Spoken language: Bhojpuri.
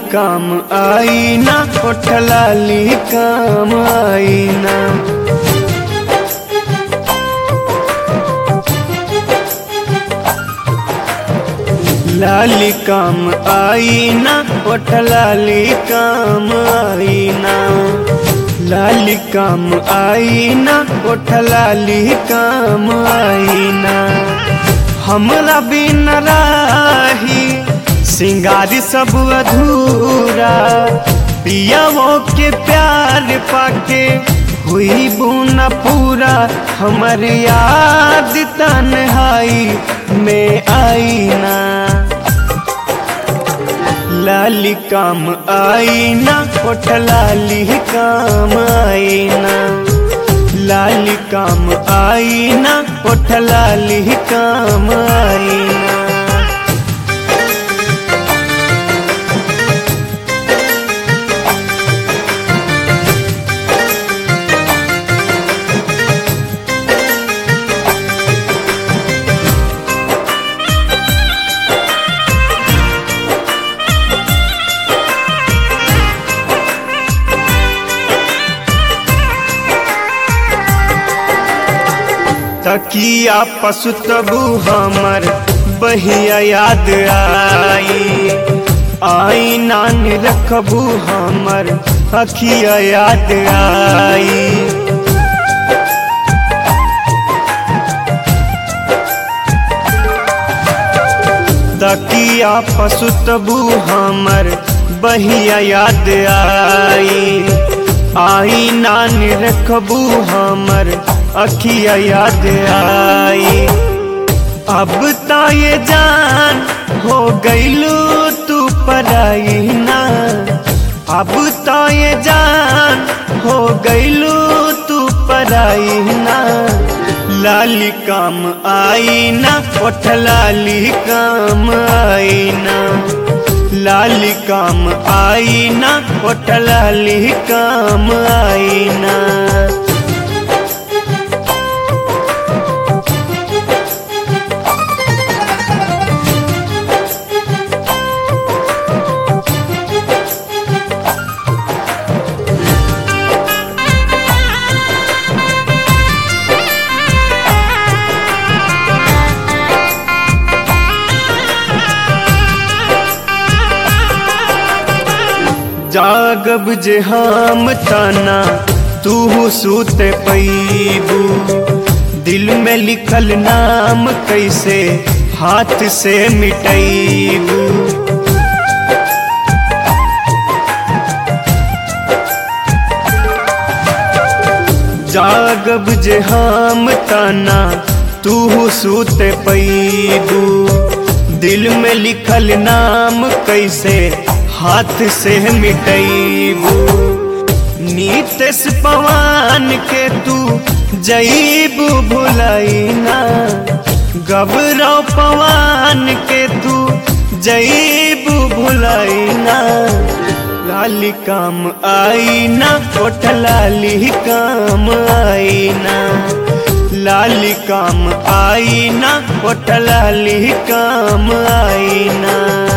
काम आई ना, ओठ लाली काम आई ना। लाली काम आई ना, ओठ लाली काम आई ना। लाली काम आई ना, ओठ लाली काम आई ना। हमरा बिन राही सिंगारी सब अधूरा, पियावो के प्यार पाके हुई बुना पूरा। हमर याद तन्हाई में आई ना। लाली काम आई ना, ओठ लाली काम आई ना। लाली काम आई ना, ओठ लाली काम आई ना। तकिया पसुतबू हमर बहिया याद आई नान रखबू हमर अखिया याद आई। तकिया पसुतबू हमर बहिया याद आई नान रखबू हमर अखिया याद आई। अब तो ये जान हो गईलू तू पराई ना। अब तो ये जान हो गईलू तू पराई ना। लाली काम आई ना, ओठ लाली काम आई ना। लाली काम आई ना, ओठ लाली काम आई ना। जागब जे हम तना तू सूते पैबू। दिल में लिखल नाम कैसे हाथ से मिटैबू। जागब जे हम तना तू सूते पैबू। दिल में लिखल नाम कैसे हाथ से मिटैबू। नीतेश पवन के तू जईबू भुलाई ना। गबराव पवन के तू जईबू भुलाई ना। लाली काम आई ना, ओठ लाली काम आई ना। लाली काम आई ना, ओठ लाली काम आई ना।